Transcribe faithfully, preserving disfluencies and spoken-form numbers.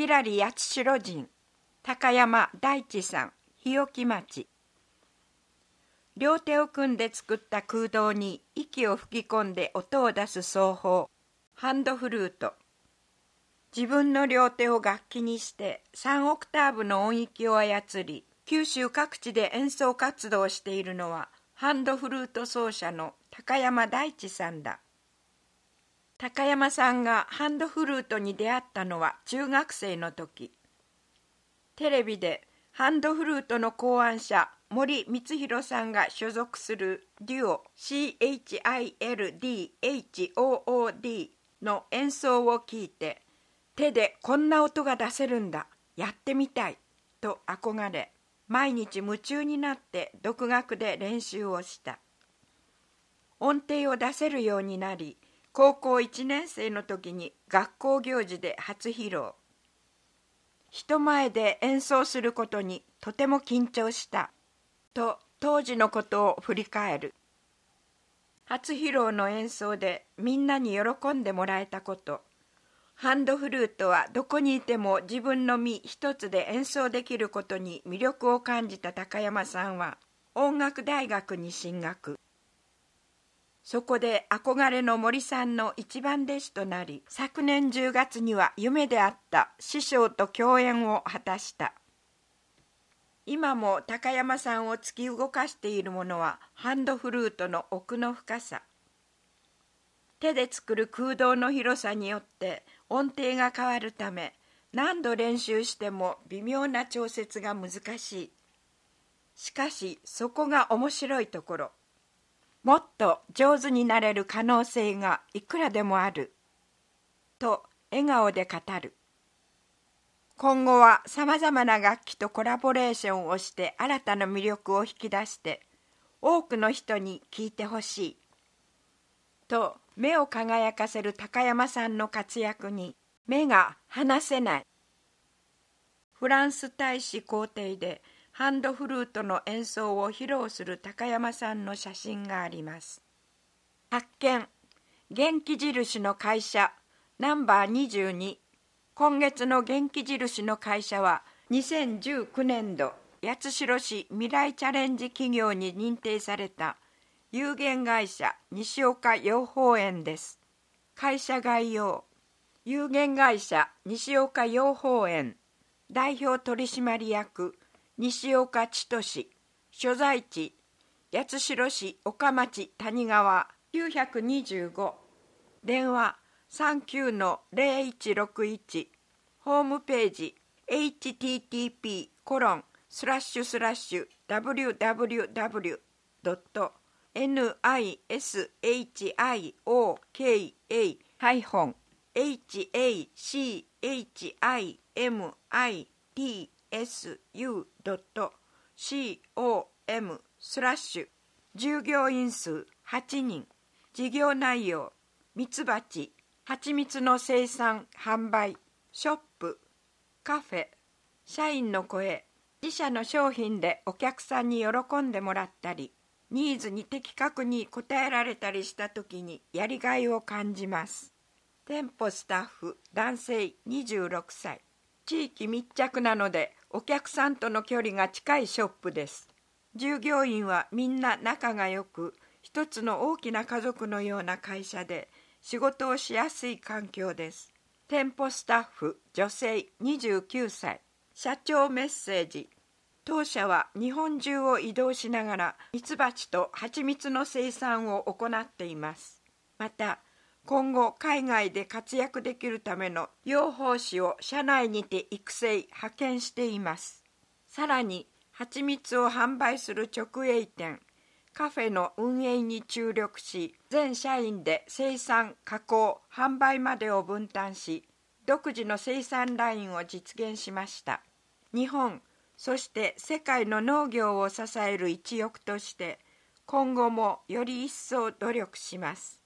ひらり八代人、高山大地さん、日置町。両手を組んで作った空洞に息を吹き込んで音を出す奏法、ハンドフルート。自分の両手を楽器にしてさんオクターブの音域を操り、九州各地で演奏活動をしているのはハンドフルート奏者の高山大地さんだ。高山さんがハンドフルートに出会ったのは中学生の時。テレビでハンドフルートの考案者森光弘さんが所属するデュオ シーエイチアイエルディーエイチオーオーディー の演奏を聞いて、手でこんな音が出せるんだ、やってみたいと憧れ、毎日夢中になって独学で練習をした。音程を出せるようになり、高校いちねん生の時に学校行事で初披露。人前で演奏することにとても緊張したと当時のことを振り返る。初披露の演奏でみんなに喜んでもらえたこと、ハンドフルートはどこにいても自分の身一つで演奏できることに魅力を感じた高山さんは音楽大学に進学。そこで憧れの森さんの一番弟子となり、昨年じゅうがつには夢であった師匠と共演を果たした。今も高山さんを突き動かしているものはハンドフルートの奥の深さ。手で作る空洞の広さによって音程が変わるため、何度練習しても微妙な調節が難しい。しかしそこが面白いところ。もっと上手になれる可能性がいくらでもあると笑顔で語る。今後はさまざまな楽器とコラボレーションをして新たな魅力を引き出して多くの人に聴いてほしいと目を輝かせる高山さんの活躍に目が離せない。フランス大使公邸でハンドフルートの演奏を披露する高山さんの写真があります。発見、元気印の会社ナンバーにじゅうに。今月の元気印の会社はにせんじゅうきゅうねんど八代市未来チャレンジ企業に認定された有限会社西岡養蜂園です。会社概要、有限会社西岡養蜂園代表取締役西岡千歳、所在地八代市岡町谷川きゅうにご、電話 さんきゅうのゼロいちろくいち、ホームページ エイチティーティーピーコロンスラッシュスラッシュダブリューダブリューダブリュードットニスヒオケーエーハイフンエイチエーシーエイチアイエムアイティーエスユードットコムスラッシュ従業員数はちにん、事業内容、ミツバチ、蜂蜜の生産・販売、ショップ、カフェ、社員の声、自社の商品でお客さんに喜んでもらったり、ニーズに的確に応えられたりしたときにやりがいを感じます。店舗スタッフ、男性にじゅうろくさい。地域密着なのでお客さんとの距離が近いショップです。従業員はみんな仲が良く、一つの大きな家族のような会社で仕事をしやすい環境です。店舗スタッフ、女性にじゅうきゅうさい。社長メッセージ。当社は日本中を移動しながらミツバチと蜂蜜の生産を行っています。また、今後海外で活躍できるための養蜂師を社内にて育成・派遣しています。さらに、蜂蜜を販売する直営店、カフェの運営に注力し、全社員で生産、加工、販売までを分担し、独自の生産ラインを実現しました。日本、そして世界の農業を支える一翼として、今後もより一層努力します。